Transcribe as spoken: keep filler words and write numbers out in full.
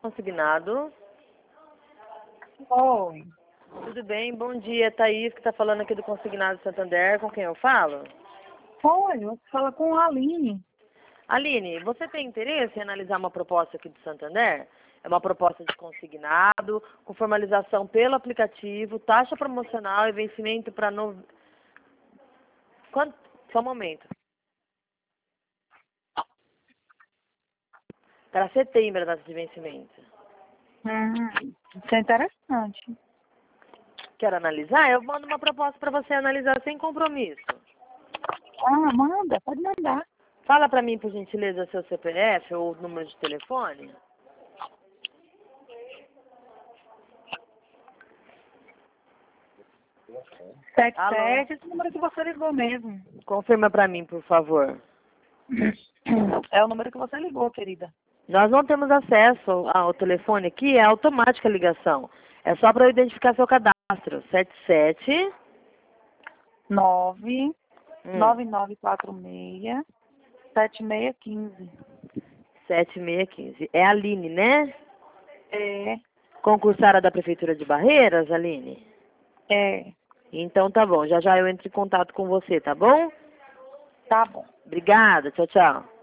Consignado. Oi. Tudo bem? Bom dia, Thaís, que está falando aqui do Consignado Santander. Com quem eu falo? Oi, você fala com a Aline. Aline, você tem interesse em analisar uma proposta aqui do Santander? É uma proposta de consignado, com formalização pelo aplicativo, taxa promocional e vencimento para... No... Quanto? Só um momento. Para setembro a data de vencimento. Hum, isso é interessante. Quer analisar? Eu mando uma proposta para você analisar sem compromisso. Ah, manda, pode mandar. Fala para mim, por gentileza, seu C P F ou número de telefone. Sete Alô? sete, esse número que você ligou mesmo. Confirma para mim, por favor. É o número que você ligou, querida. Nós não temos acesso ao telefone aqui, é automática a ligação. É só para eu identificar seu cadastro. sete sete Nove hum, nove nove quatro seis sete seis quinze. sete seis um cinco. É a Aline, né? É, Concursada da Prefeitura de Barreiras, Aline? é, Então tá bom, já já eu entro em contato com você, tá bom? tá bom. Obrigada, tchau, tchau.